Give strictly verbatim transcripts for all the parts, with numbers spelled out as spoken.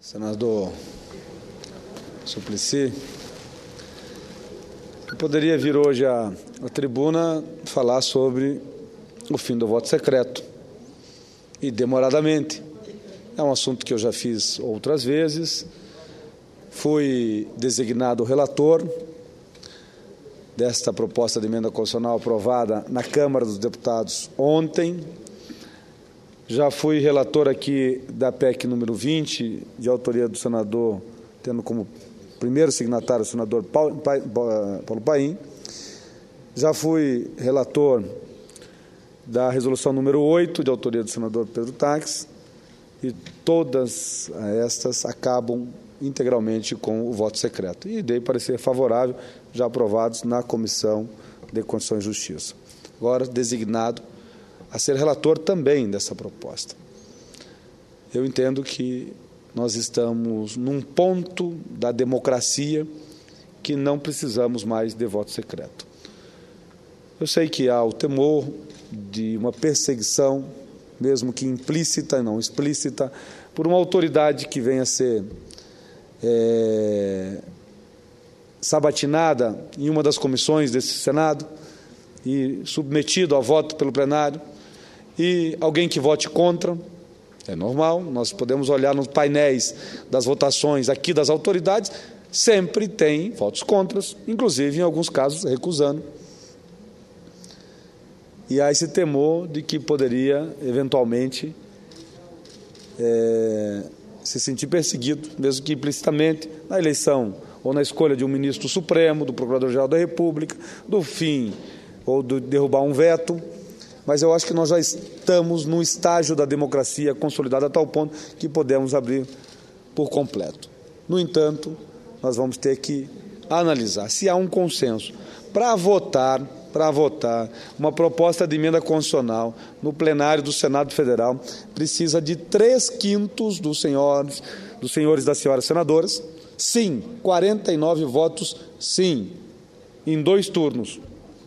Senador Suplicy, eu poderia vir hoje à, à tribuna falar sobre o fim do voto secreto, e demoradamente. É um assunto que eu já fiz outras vezes. Fui designado relator desta proposta de emenda constitucional aprovada na Câmara dos Deputados ontem. Já fui relator aqui da P E C número vinte, de autoria do senador, tendo como primeiro signatário o senador Paulo, Paulo Paim. Já fui relator da resolução número oito, de autoria do senador Pedro Taques, e todas estas acabam integralmente com o voto secreto. E dei parecer favorável, já aprovados na Comissão de Constituição e Justiça. Agora, designado a ser relator também dessa proposta. Eu entendo que nós estamos num ponto da democracia que não precisamos mais de voto secreto. Eu sei que há o temor de uma perseguição, mesmo que implícita e não explícita, por uma autoridade que venha a ser é, sabatinada em uma das comissões desse Senado e submetido a voto pelo plenário, e alguém que vote contra. É normal, nós podemos olhar nos painéis das votações aqui das autoridades, sempre tem votos contras, inclusive em alguns casos recusando. E há esse temor de que poderia, eventualmente, é, se sentir perseguido, mesmo que implicitamente, na eleição ou na escolha de um ministro supremo, do Procurador-Geral da República, do fim ou de derrubar um veto. Mas eu acho que nós já estamos num estágio da democracia consolidada a tal ponto que podemos abrir por completo. No entanto, nós vamos ter que analisar se há um consenso para votar, para votar uma proposta de emenda constitucional no plenário do Senado Federal, precisa de três quintos dos senhores, dos senhores e das senhoras senadoras. Sim, quarenta e nove votos, sim, em dois turnos.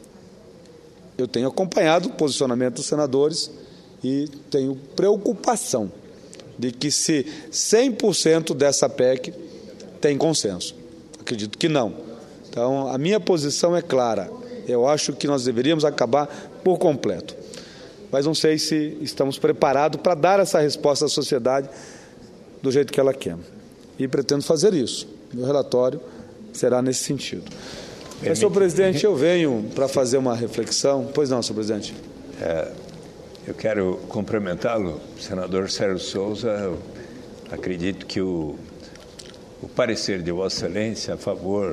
Eu tenho acompanhado o posicionamento dos senadores e tenho preocupação de que se cem por cento dessa P E C tem consenso. Acredito que não. Então, a minha posição é clara. Eu acho que nós deveríamos acabar por completo. Mas não sei se estamos preparados para dar essa resposta à sociedade do jeito que ela quer. E pretendo fazer isso. Meu relatório será nesse sentido. Mas, senhor presidente, eu venho para fazer uma reflexão. Pois não, senhor presidente. É, eu quero cumprimentá-lo, senador Sérgio Souza. Eu acredito que o, o parecer de Vossa Excelência a favor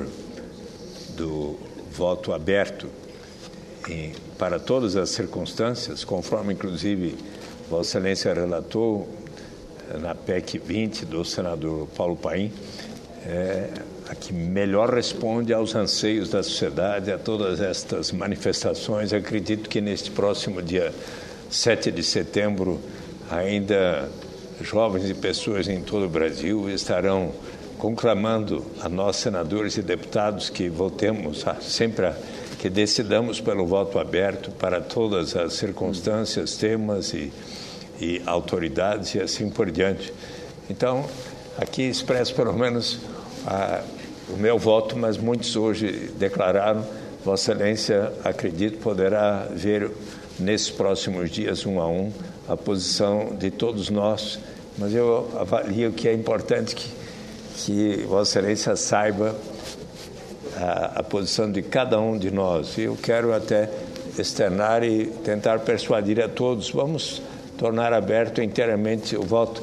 do voto aberto em, para todas as circunstâncias, conforme, inclusive, Vossa Excelência relatou na P E C vinte do senador Paulo Paim, é, a que melhor responde aos anseios da sociedade, a todas estas manifestações. Eu acredito que neste próximo dia sete de setembro, ainda jovens e pessoas em todo o Brasil estarão conclamando a nós, senadores e deputados, que votemos a, sempre, a, que decidamos pelo voto aberto para todas as circunstâncias, temas e, e autoridades e assim por diante. Então, aqui expresso pelo menos a, o meu voto, mas muitos hoje declararam. Vossa Excelência, acredito, poderá ver nesses próximos dias, um a um, a posição de todos nós, mas eu avalio que é importante que, que Vossa Excelência saiba a, a posição de cada um de nós. E eu quero até externar e tentar persuadir a todos, vamos tornar aberto inteiramente o voto.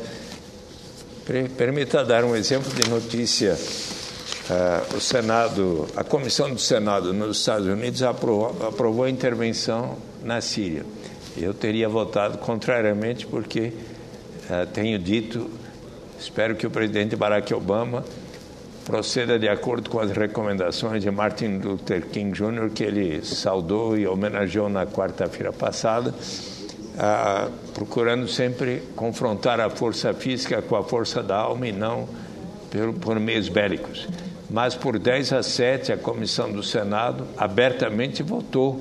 Permita dar um exemplo de notícia. Uh, o Senado, a Comissão do Senado nos Estados Unidos aprovou, aprovou a intervenção na Síria. Eu teria votado contrariamente porque uh, tenho dito, espero que o presidente Barack Obama proceda de acordo com as recomendações de Martin Luther King Júnior, que ele saudou e homenageou na quarta-feira passada, uh, procurando sempre confrontar a força física com a força da alma e não por, por meios bélicos. Mas por dez a sete a Comissão do Senado abertamente votou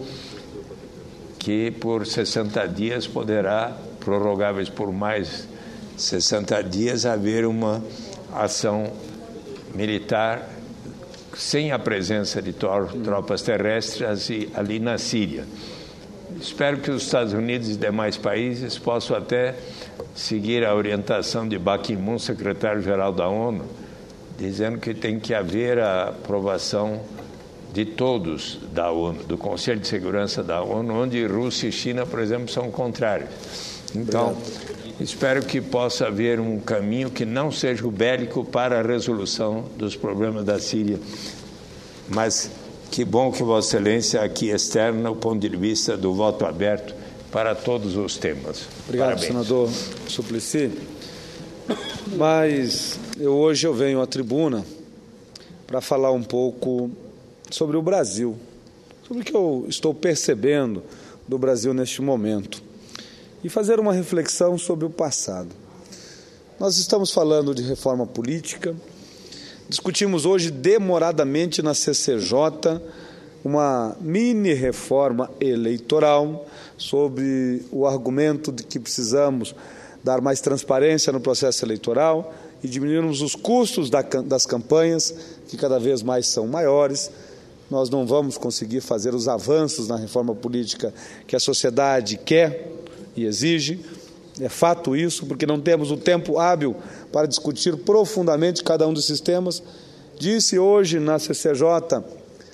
que por sessenta dias poderá, prorrogáveis por mais sessenta dias, haver uma ação militar sem a presença de tropas terrestres ali na Síria. Espero que os Estados Unidos e demais países possam até seguir a orientação de Ban Ki-moon, secretário-geral da ONU, dizendo que tem que haver a aprovação de todos da ONU, do Conselho de Segurança da ONU, onde Rússia e China, por exemplo, são contrários. Então, espero que possa haver um caminho que não seja o bélico para a resolução dos problemas da Síria. Mas que bom que Vossa Excelência aqui externa o ponto de vista do voto aberto para todos os temas. Obrigado, Parabéns. senador Suplicy. Mas eu, hoje eu venho à tribuna para falar um pouco sobre o Brasil, sobre o que eu estou percebendo do Brasil neste momento e fazer uma reflexão sobre o passado. Nós estamos falando de reforma política, discutimos hoje demoradamente na C C J uma mini-reforma eleitoral sobre o argumento de que precisamos dar mais transparência no processo eleitoral e diminuirmos os custos das campanhas, que cada vez mais são maiores. Nós não vamos conseguir fazer os avanços na reforma política que a sociedade quer e exige. É fato isso, porque não temos o tempo hábil para discutir profundamente cada um desses temas. Disse hoje na C C J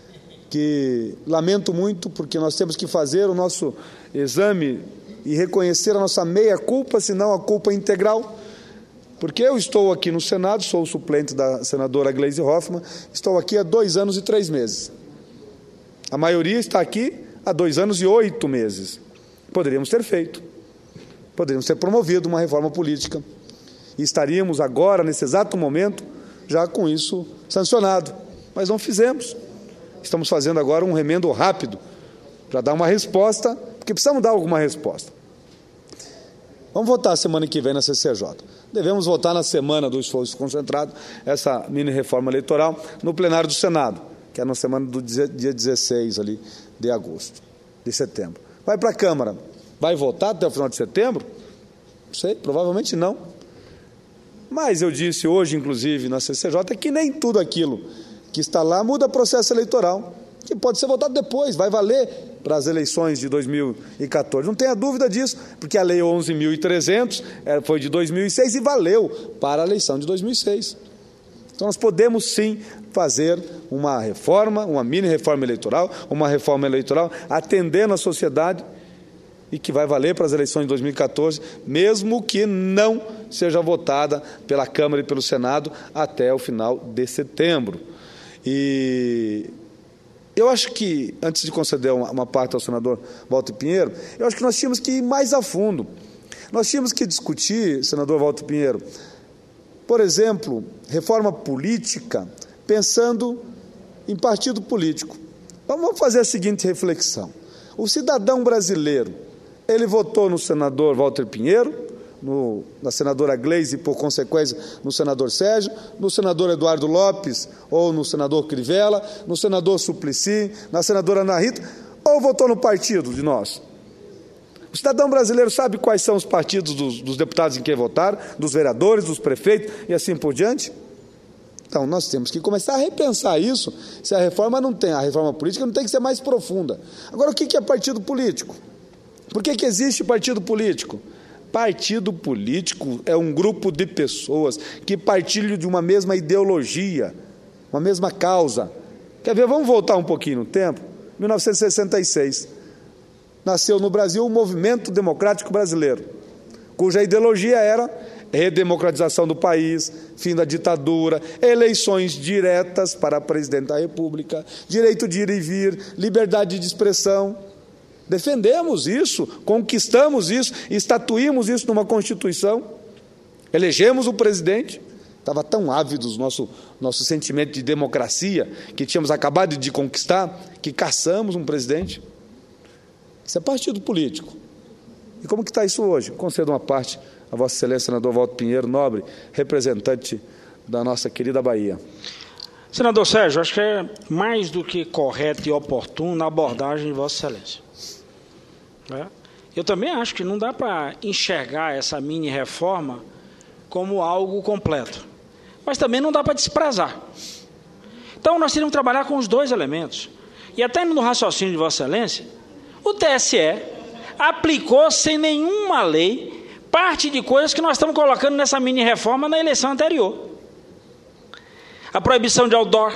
que lamento muito, porque nós temos que fazer o nosso exame e reconhecer a nossa meia-culpa, se não a culpa integral, porque eu estou aqui no Senado, sou o suplente da senadora Gleisi Hoffmann, estou aqui há dois anos e três meses. A maioria está aqui há dois anos e oito meses. Poderíamos ter feito. Poderíamos ter promovido uma reforma política. E estaríamos agora, nesse exato momento, já com isso sancionado. Mas não fizemos. Estamos fazendo agora um remendo rápido para dar uma resposta, porque precisamos dar alguma resposta. Vamos votar semana que vem na C C J. Devemos votar na semana do esforço concentrado, essa mini-reforma eleitoral, no plenário do Senado, que é na semana do dia dezesseis ali, de agosto, de setembro. Vai para a Câmara. Vai votar até o final de setembro? Não sei, provavelmente não. Mas eu disse hoje, inclusive, na C C J, que nem tudo aquilo que está lá muda processo eleitoral, que pode ser votado depois, vai valer para as eleições de dois mil e quatorze. Não tenha dúvida disso, porque a Lei onze mil e trezentos foi de dois mil e seis e valeu para a eleição de dois mil e seis. Então, nós podemos, sim, fazer uma reforma, uma mini-reforma eleitoral, uma reforma eleitoral atendendo a sociedade e que vai valer para as eleições de dois mil e quatorze, mesmo que não seja votada pela Câmara e pelo Senado até o final de setembro. E eu acho que, antes de conceder uma, uma parte ao senador Walter Pinheiro, eu acho que nós tínhamos que ir mais a fundo. Nós tínhamos que discutir, senador Walter Pinheiro, por exemplo, reforma política, pensando em partido político. Vamos fazer a seguinte reflexão. O cidadão brasileiro, ele votou no senador Walter Pinheiro, no, na senadora Gleisi e, por consequência, no senador Sérgio, no senador Eduardo Lopes, ou no senador Crivella, no senador Suplicy, na senadora Ana Rita, ou votou no partido de nós? O cidadão brasileiro sabe quais são os partidos dos, dos deputados em quem votaram, dos vereadores, dos prefeitos e assim por diante? Então, nós temos que começar a repensar isso, se a reforma não tem, a reforma política não tem que ser mais profunda. Agora, o que é partido político? Por que que existe partido político? Partido político é um grupo de pessoas que partilham de uma mesma ideologia, uma mesma causa. Quer ver? Vamos voltar um pouquinho no tempo. mil novecentos e sessenta e seis. Nasceu no Brasil o Movimento Democrático Brasileiro, cuja ideologia era redemocratização do país, fim da ditadura, eleições diretas para presidente da República, direito de ir e vir, liberdade de expressão. Defendemos isso, conquistamos isso, estatuímos isso numa Constituição, elegemos o presidente. Estava tão ávidos nosso, nosso sentimento de democracia, que tínhamos acabado de conquistar, que caçamos um presidente. Isso é partido político. E como que está isso hoje? Concedo uma parte a Vossa Excelência, senador Walter Pinheiro, nobre representante da nossa querida Bahia. Senador Sérgio, acho que é mais do que correto e oportuno a abordagem de Vossa Excelência. É. Eu também acho que não dá para enxergar essa mini-reforma como algo completo. mas também não dá para desprezar. Então, nós teríamos que trabalhar com os dois elementos. E até no raciocínio de Vossa Excelência, o T S E aplicou sem nenhuma lei parte de coisas que nós estamos colocando nessa mini-reforma na eleição anterior. A proibição de outdoor.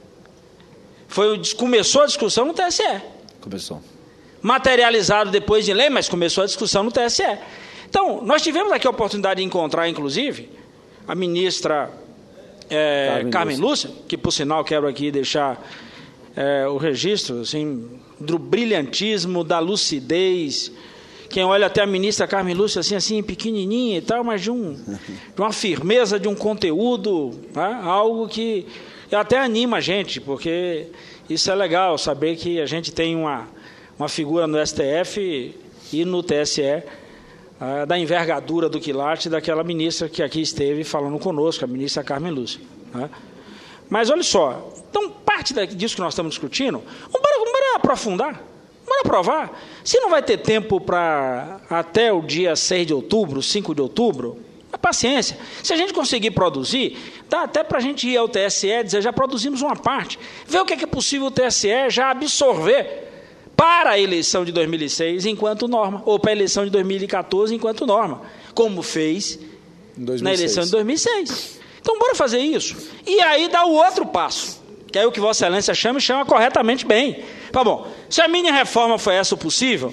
Foi, começou a discussão no T S E. Começou. Materializado depois de lei, mas começou a discussão no T S E. Então, nós tivemos aqui a oportunidade de encontrar, inclusive, a ministra é, Carmen, Carmen Lúcia, que, por sinal, quero aqui deixar é, o registro assim, do brilhantismo, da lucidez. Quem olha até a ministra Carmen Lúcia assim, assim pequenininha e tal, mas de, um, de uma firmeza, de um conteúdo, né? Algo que até anima a gente, porque isso é legal, saber que a gente tem uma, uma figura no S T F e no T S E, uh, da envergadura do quilate daquela ministra que aqui esteve falando conosco, a ministra Carmen Lúcia. Né? Mas olha só, então parte disso que nós estamos discutindo, vamos, vamos aprofundar, vamos aprovar. Se não vai ter tempo para até o dia seis de outubro, cinco de outubro, é paciência. Se a gente conseguir produzir, dá até para a gente ir ao T S E e dizer, já produzimos uma parte, ver o que é, que é possível o T S E já absorver para a eleição de dois mil e seis enquanto norma, ou para a eleição de dois mil e quatorze enquanto norma, como fez na eleição de dois mil e seis. Então, bora fazer isso. E aí dá o outro passo, que é o que Vossa Excelência chama e chama corretamente bem. Tá bom, se a mini-reforma foi essa o possível,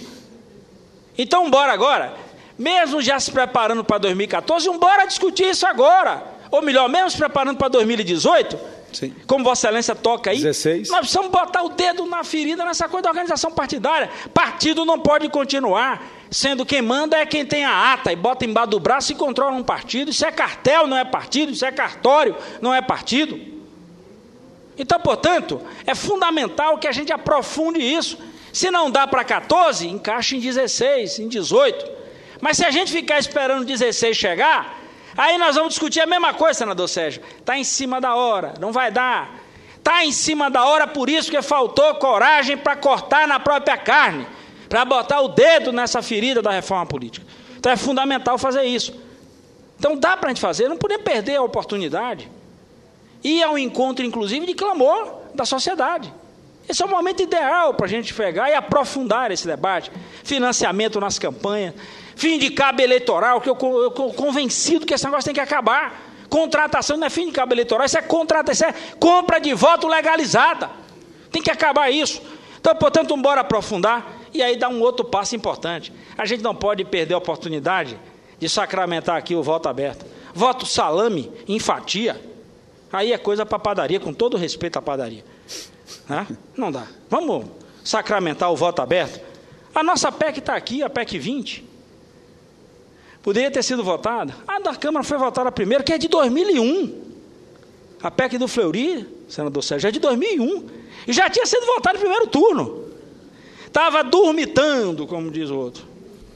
então bora agora, mesmo já se preparando para dois mil e quatorze, bora discutir isso agora. Ou melhor, mesmo se preparando para dois mil e dezoito, sim, como Vossa Excelência toca aí, dezesseis. Nós precisamos botar o dedo na ferida nessa coisa da organização partidária. Partido não pode continuar sendo quem manda é quem tem a ata e bota embaixo do braço e controla um partido. Isso é cartel, não é partido. Isso é cartório, não é partido. Então, portanto, é fundamental que a gente aprofunde isso. Se não dá para quatorze, encaixa em dezesseis, em dezoito. Mas se a gente ficar esperando dezesseis chegar, aí nós vamos discutir a mesma coisa, senador Sérgio. Está em cima da hora, não vai dar. Está em cima da hora, por isso que faltou coragem para cortar na própria carne, para botar o dedo nessa ferida da reforma política. Então é fundamental fazer isso. Então dá para a gente fazer, não podemos perder a oportunidade. Ir ao encontro, inclusive, de clamor da sociedade. Esse é o momento ideal para a gente pegar e aprofundar esse debate. Financiamento nas campanhas, fim de cabo eleitoral, que eu estou convencido que esse negócio tem que acabar. Contratação não é fim de cabo eleitoral, isso é, contrata, isso é compra de voto legalizada. Tem que acabar isso. Então, portanto, vamos embora aprofundar e aí dar um outro passo importante. A gente não pode perder a oportunidade de sacramentar aqui o voto aberto. Voto salame, em fatia, aí é coisa para padaria, com todo respeito à padaria. Né? Não dá. Vamos sacramentar o voto aberto. A nossa P E C está aqui, a P E C vinte. Poderia ter sido votada. A da Câmara foi votada primeiro, que é de dois mil e um. A P E C do Fleury, senador Sérgio, é de dois mil e um. E já tinha sido votada no primeiro turno. Estava dormitando, como diz o outro.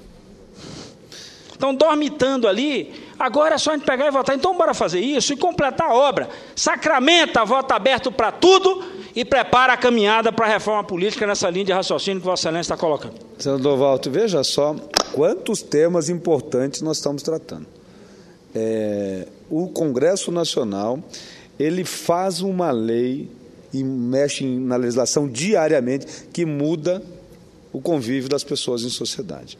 Então, dormitando ali, agora é só a gente pegar e votar. Então, bora fazer isso e completar a obra. Sacramenta voto aberto para tudo e prepara a caminhada para a reforma política nessa linha de raciocínio que Vossa Excelência está colocando. Senador Walter, veja só quantos temas importantes nós estamos tratando. É, o Congresso Nacional, ele faz uma lei e mexe na legislação diariamente que muda o convívio das pessoas em sociedade.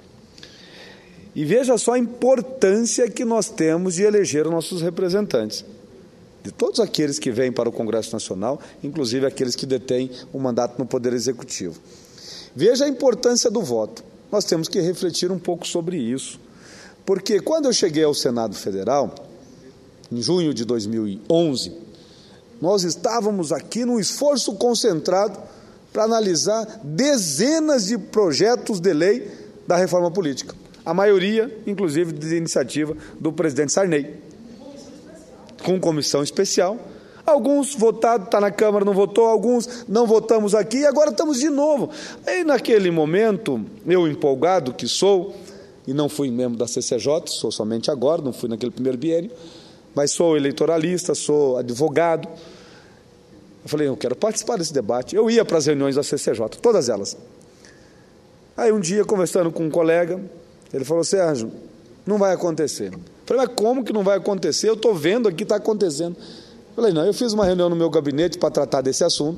E veja só a importância que nós temos de eleger os nossos representantes. De todos aqueles que vêm para o Congresso Nacional, inclusive aqueles que detêm o mandato no Poder Executivo. Veja a importância do voto. Nós temos que refletir um pouco sobre isso. Porque quando eu cheguei ao Senado Federal, em junho de dois mil e onze, nós estávamos aqui num esforço concentrado para analisar dezenas de projetos de lei da reforma política. A maioria, inclusive, de iniciativa do presidente Sarney. Com comissão especial. Alguns votados, está na Câmara, não votou, alguns não votamos aqui, e agora estamos de novo. Aí, naquele momento, eu empolgado que sou, e não fui membro da C C J, sou somente agora, não fui naquele primeiro biênio, mas sou eleitoralista, sou advogado. Eu falei, eu quero participar desse debate. Eu ia para as reuniões da C C J, todas elas. Aí um dia, conversando com um colega, ele falou, Sérgio, não vai acontecer. Eu Falei, mas como que não vai acontecer? Eu estou vendo aqui, está acontecendo. Falei, não, eu fiz uma reunião no meu gabinete para tratar desse assunto.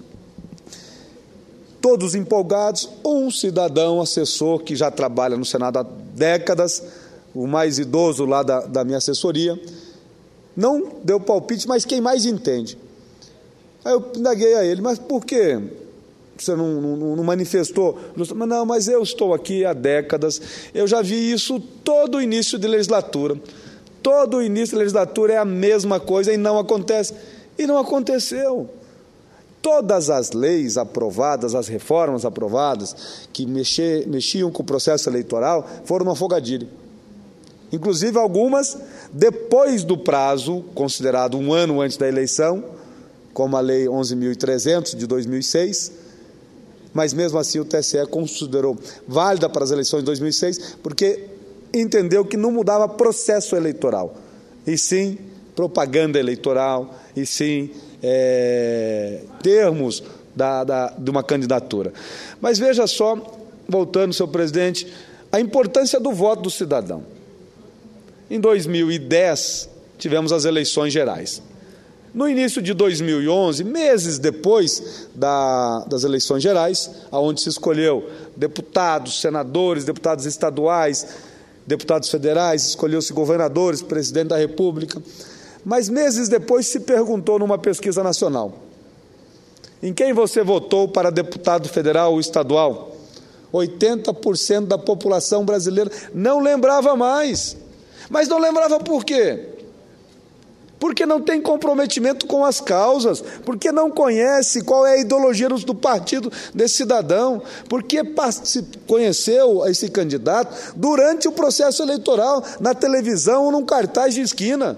Todos empolgados, um cidadão assessor que já trabalha no Senado há décadas, o mais idoso lá da, da minha assessoria, não deu palpite, mas quem mais entende. Aí eu indaguei a ele, mas por que você não, não, não manifestou? Não, mas eu estou aqui há décadas, eu já vi isso todo início de legislatura. Todo início de legislatura é a mesma coisa e não acontece. E não aconteceu. Todas as leis aprovadas, as reformas aprovadas, que mexer, mexiam com o processo eleitoral, foram no afogadilho. Inclusive algumas, depois do prazo, considerado um ano antes da eleição, como a Lei onze mil e trezentos de dois mil e seis, mas mesmo assim o T S E considerou válida para as eleições de dois mil e seis, porque entendeu que não mudava processo eleitoral, e sim propaganda eleitoral, e sim é, termos da, da, de uma candidatura. Mas veja só, voltando, senhor presidente, a importância do voto do cidadão. Em dois mil e dez, tivemos as eleições gerais. No início de dois mil e onze, meses depois da, das eleições gerais, onde se escolheu deputados, senadores, deputados estaduais, deputados federais, escolheu-se governadores, presidente da República, mas meses depois se perguntou numa pesquisa nacional, em quem você votou para deputado federal ou estadual? oitenta por cento da população brasileira não lembrava mais. Mas não lembrava por quê? Porque não tem comprometimento com as causas, porque não conhece qual é a ideologia do partido desse cidadão, porque conheceu esse candidato durante o processo eleitoral, na televisão ou num cartaz de esquina,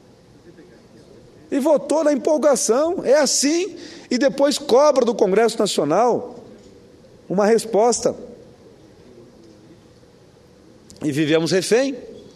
e votou na empolgação. É assim, e depois cobra do Congresso Nacional uma resposta. E vivemos refém.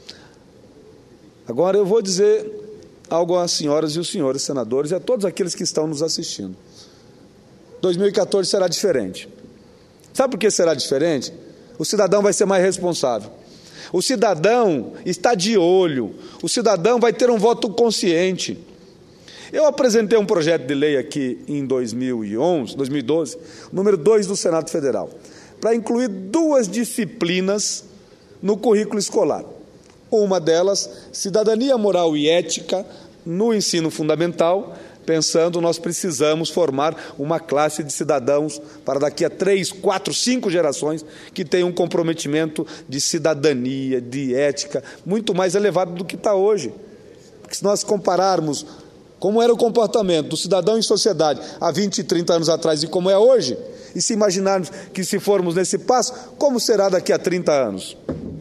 Agora eu vou dizer algo às senhoras e os senhores senadores e a todos aqueles que estão nos assistindo. dois mil e quatorze será diferente. Sabe por que será diferente? O cidadão vai ser mais responsável. O cidadão está de olho. O cidadão vai ter um voto consciente. Eu apresentei um projeto de lei aqui em dois mil e onze, dois mil e doze, número dois do Senado Federal, para incluir duas disciplinas no currículo escolar. Uma delas, cidadania moral e ética no ensino fundamental, pensando nós precisamos formar uma classe de cidadãos para daqui a três, quatro, cinco gerações que tenham um comprometimento de cidadania, de ética, muito mais elevado do que está hoje. Porque se nós compararmos como era o comportamento do cidadão em sociedade há vinte, trinta anos atrás e como é hoje, e se imaginarmos que se formos nesse passo, como será daqui a trinta anos?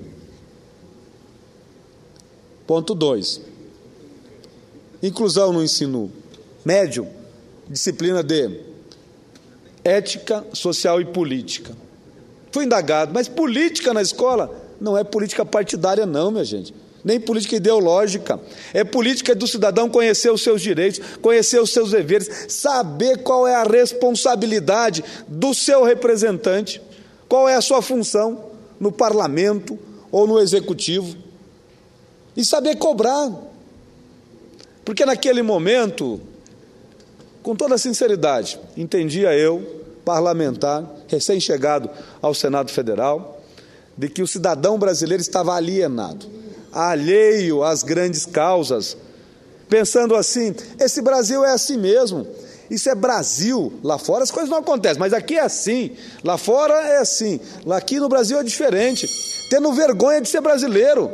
Ponto dois. Inclusão no ensino médio, disciplina de ética, social e política. Fui indagado, mas política na escola não é política partidária não, minha gente. Nem política ideológica. É política do cidadão conhecer os seus direitos, conhecer os seus deveres, saber qual é a responsabilidade do seu representante, qual é a sua função no parlamento ou no executivo. E saber cobrar, porque naquele momento, com toda sinceridade, entendia eu, parlamentar, recém-chegado ao Senado Federal, de que o cidadão brasileiro estava alienado, alheio às grandes causas, pensando assim, esse Brasil é assim mesmo, isso é Brasil, lá fora as coisas não acontecem, mas aqui é assim, lá fora é assim, lá aqui no Brasil é diferente, tendo vergonha de ser brasileiro.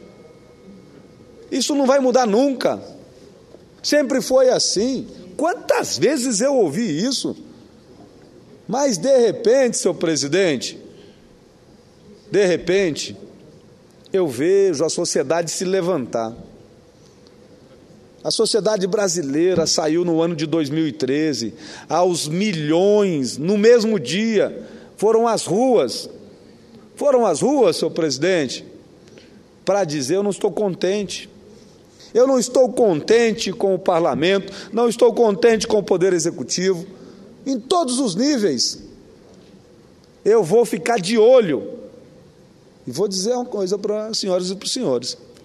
Isso não vai mudar nunca. Sempre foi assim. Quantas vezes eu ouvi isso? Mas, de repente, senhor presidente, de repente, eu vejo a sociedade se levantar. A sociedade brasileira saiu no ano de dois mil e treze, aos milhões, no mesmo dia, foram às ruas. Foram às ruas, senhor presidente, para dizer, eu não estou contente. Eu não estou contente com o parlamento, não estou contente com o poder executivo, em todos os níveis. Eu vou ficar de olho. E vou dizer uma coisa para as senhoras e para os senhores.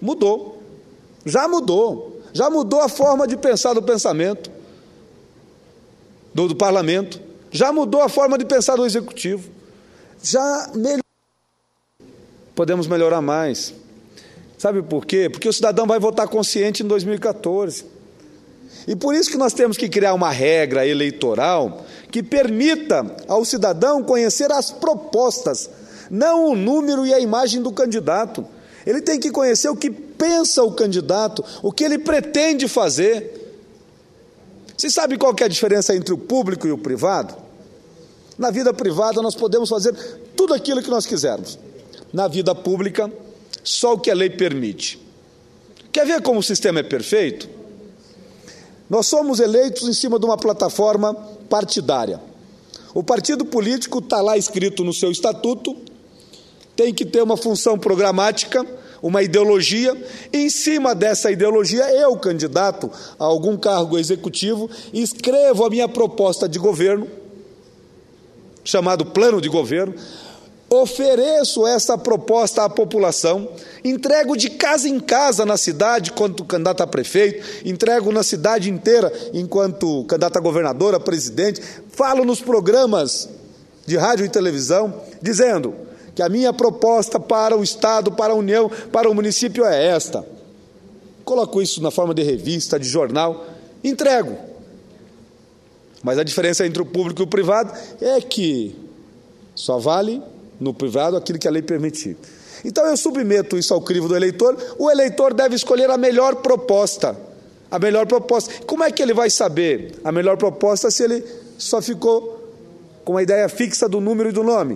Mudou. Já mudou. Já mudou a forma de pensar do pensamento do, do parlamento. Já mudou a forma de pensar do executivo. Já melhorou. Podemos melhorar mais. Sabe por quê? Porque o cidadão vai votar consciente em dois mil e quatorze. E por isso que nós temos que criar uma regra eleitoral que permita ao cidadão conhecer as propostas, não o número e a imagem do candidato. Ele tem que conhecer o que pensa o candidato, o que ele pretende fazer. Você sabe qual que é a diferença entre o público e o privado? Na vida privada nós podemos fazer tudo aquilo que nós quisermos. Na vida pública, só o que a lei permite. Quer ver como o sistema é perfeito? Nós somos eleitos em cima de uma plataforma partidária. O partido político está lá escrito no seu estatuto, tem que ter uma função programática, uma ideologia, e em cima dessa ideologia, eu, candidato a algum cargo executivo, escrevo a minha proposta de governo, chamado plano de governo, ofereço essa proposta à população, entrego de casa em casa na cidade, enquanto candidato a prefeito, entrego na cidade inteira, enquanto candidato a governador, a presidente, falo nos programas de rádio e televisão, dizendo que a minha proposta para o Estado, para a União, para o município é esta. Coloco isso na forma de revista, de jornal, entrego. Mas a diferença entre o público e o privado é que só vale no privado aquilo que a lei permitir. Então eu submeto isso ao crivo do eleitor, o eleitor deve escolher a melhor proposta. A melhor proposta. Como é que ele vai saber a melhor proposta se ele só ficou com a ideia fixa do número e do nome?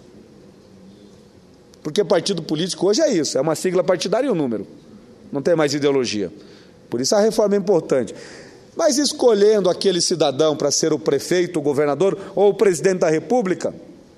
Porque partido político hoje é isso, é uma sigla partidária e um número. Não tem mais ideologia. Por isso a reforma é importante. Mas escolhendo aquele cidadão para ser o prefeito, o governador ou o presidente da República,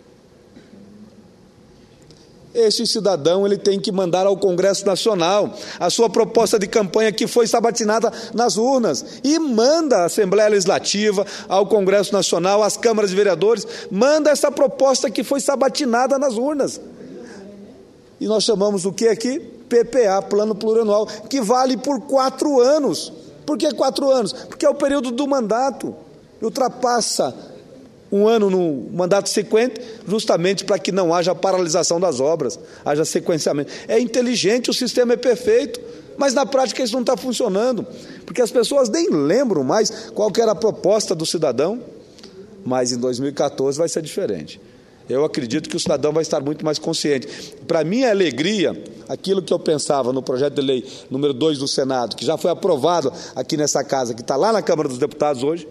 esse cidadão ele tem que mandar ao Congresso Nacional a sua proposta de campanha que foi sabatinada nas urnas e manda à Assembleia Legislativa, ao Congresso Nacional, às câmaras de vereadores, manda essa proposta que foi sabatinada nas urnas. E nós chamamos o que aqui? P P A, Plano Plurianual, que vale por quatro anos. Por que quatro anos? Porque é o período do mandato. Ultrapassa um ano no mandato sequente, justamente para que não haja paralisação das obras, haja sequenciamento. É inteligente, o sistema é perfeito, mas na prática isso não está funcionando, porque as pessoas nem lembram mais qual que era a proposta do cidadão, mas em dois mil e quatorze vai ser diferente. Eu acredito que o cidadão vai estar muito mais consciente. Para minha alegria, aquilo que eu pensava no projeto de lei número dois do Senado, que já foi aprovado aqui nessa casa, que está lá na Câmara dos Deputados hoje,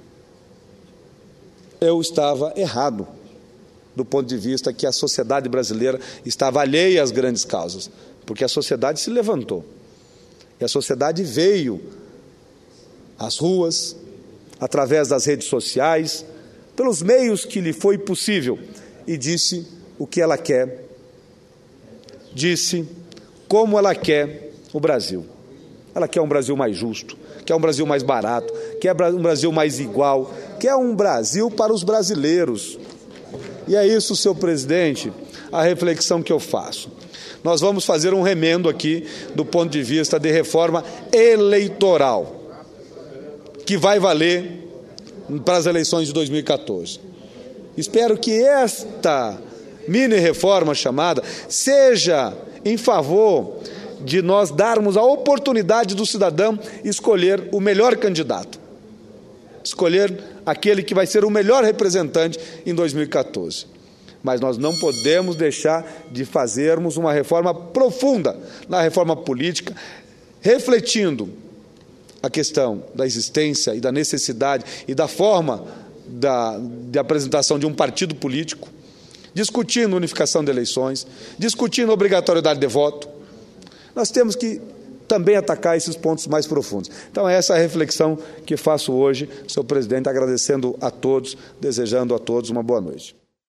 eu estava errado, do ponto de vista que a sociedade brasileira estava alheia às grandes causas, porque a sociedade se levantou, e a sociedade veio às ruas, através das redes sociais, pelos meios que lhe foi possível, e disse o que ela quer, disse como ela quer o Brasil. Ela quer um Brasil mais justo, quer um Brasil mais barato, quer um Brasil mais igual, quer um Brasil para os brasileiros. E é isso, senhor presidente, a reflexão que eu faço. Nós vamos fazer um remendo aqui do ponto de vista de reforma eleitoral, que vai valer para as eleições de dois mil e quatorze. Espero que esta mini-reforma chamada seja em favor de nós darmos a oportunidade do cidadão escolher o melhor candidato, escolher aquele que vai ser o melhor representante em dois mil e quatorze. Mas nós não podemos deixar de fazermos uma reforma profunda na reforma política, refletindo a questão da existência e da necessidade e da forma da, de apresentação de um partido político, discutindo unificação de eleições, discutindo obrigatoriedade de voto. Nós temos que também atacar esses pontos mais profundos. Então, é essa a reflexão que faço hoje, senhor presidente, agradecendo a todos, desejando a todos uma boa noite.